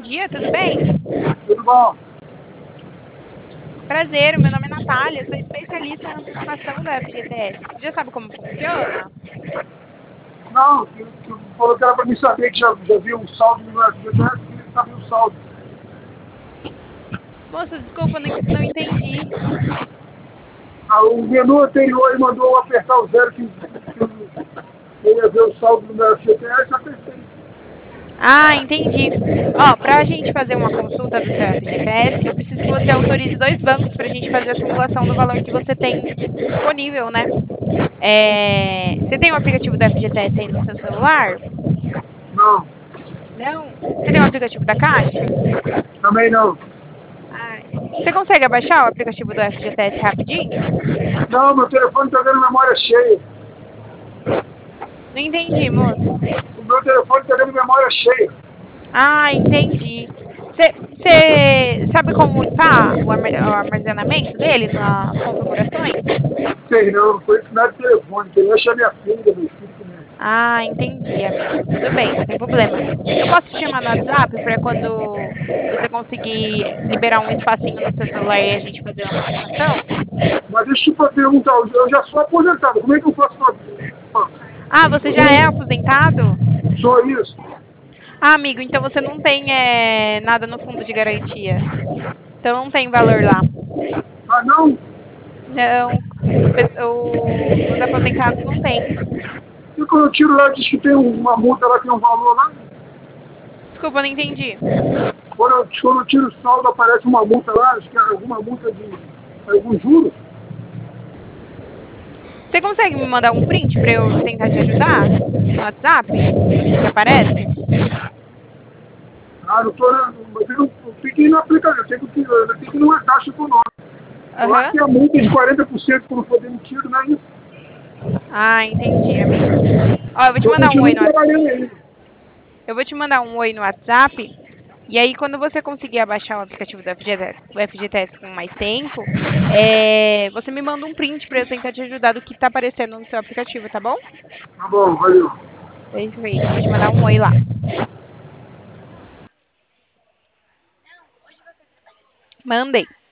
dia, tudo bem? Tudo bom? Prazer, meu nome é Natália, sou especialista na automação da FGTS. Você já sabe como funciona? Não, tu falou que era para mim saber que já viu um saldo no FGTS, queria saber o saldo. Moça, desculpa, não entendi. O menu anterior ele mandou eu apertar o zero que eu ia ver o saldo no meu FGTS, apertei. Ah, entendi. Ó, para a gente fazer uma consulta do seu FGTS, eu preciso que você autorize 2 bancos para a gente fazer a simulação do valor que você tem disponível, né? Você tem o aplicativo do FGTS aí no seu celular? Não, Não? Você tem o aplicativo da Caixa? também não. Ah, você consegue abaixar o aplicativo do FGTS rapidinho? Não, meu telefone está dando memória cheia. Não entendi, moço. O meu telefone está dando memória cheia. Ah, entendi. Você sabe como limpar o armazenamento dele nas configurações? Sei não foi ensinado de telefone, queria achar minha filha, meu filho também. Ah, entendi, amigo. Tudo bem, não tem problema. Eu posso te chamar no WhatsApp para quando você conseguir liberar um espacinho no seu celular e a gente fazer uma simulação? Mas deixa eu te perguntar, eu já sou aposentado, como é que eu faço para... Ah, você já é aposentado? Sou isso. Ah, amigo, então você não tem nada no fundo de garantia. Então não tem valor lá. Ah, não? Não, os aposentados não tem. E quando eu tiro lá, diz que tem uma multa lá, tem um valor lá. Desculpa, não entendi. Quando eu tiro o saldo, aparece uma multa lá, acho que é alguma multa de alguns juros. Você consegue me mandar um print para eu tentar te ajudar no WhatsApp? Do que aparece? Ah, não tô, né? Mas eu tenho que ir no aplicativo, eu tenho que ir numa taxa econômica. Eu acho Aham. que a multa de 40% quando for demitido, não é isso? Ah, entendi, amigo. Ó, eu vou te Eu mandar um oi continuo no WhatsApp. trabalhando ainda. Eu vou te mandar um oi no WhatsApp. E aí, quando você conseguir abaixar o aplicativo do FGTS com mais tempo, você me manda um print para eu tentar te ajudar do que está aparecendo no seu aplicativo, tá bom? Tá bom, valeu. Perfeito. Vou te mandar um oi lá. Mandei.